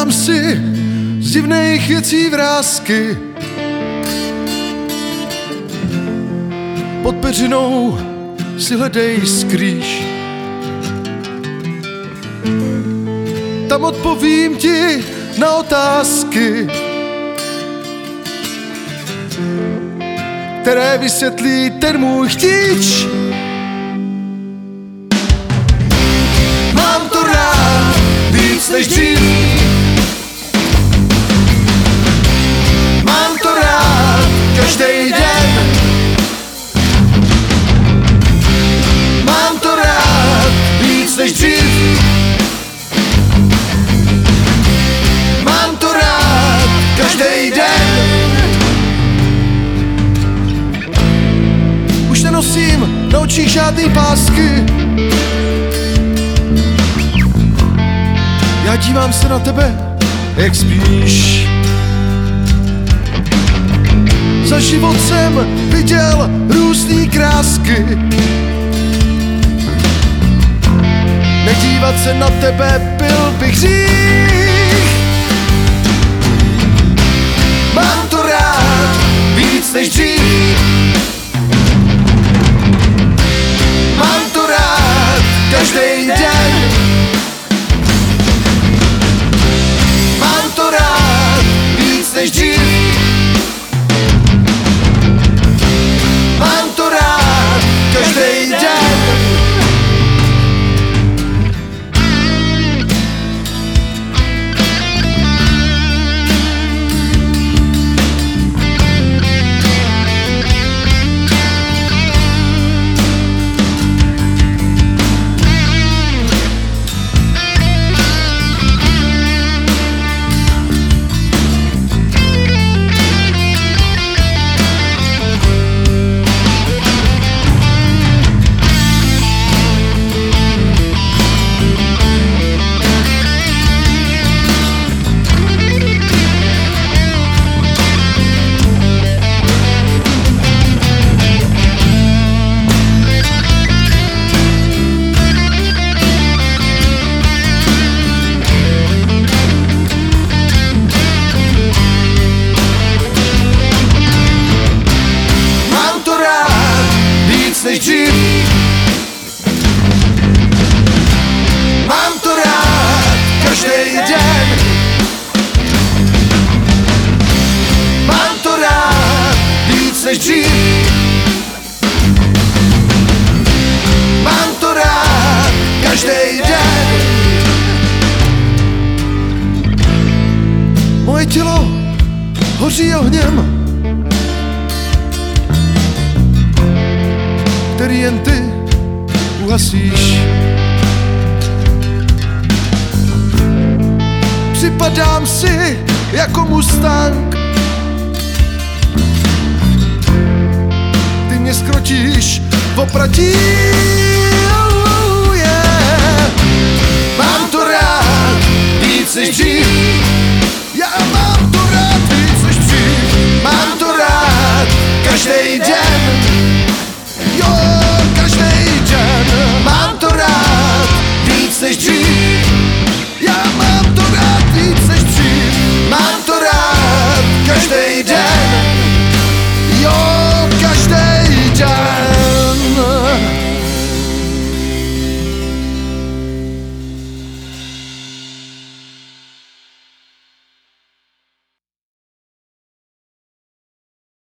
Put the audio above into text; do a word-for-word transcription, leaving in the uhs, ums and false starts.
Dělám si z divných věcí vrásky, pod peřinou si hledej skrýš. Tam odpovím ti na otázky, které vysvětlí ten můj chtíč. Mám to rád víc než dřív, mám to rád každý den, mám to rád víc než dřív, mám to rád každý den. Už nenosím na očích žádný pásky, já dívám se na tebe, jak spíš. Za život jsem viděl různý krásky, nedívat se na tebe byl bych hřích. Mám to rád víc než dřív, mám to rád každý den, mám to rád víc než dřív, mám to rád každý den. Než dřív, mám to rád každý den, mám to rád víc než dřív, mám to rád každý den. Moje tělo hoří ohněm, který jen ty uhasíš. Připadám si jako Mustang, ty mě skrotíš v opratí. Oh, yeah. Mám to rád víc než dřív,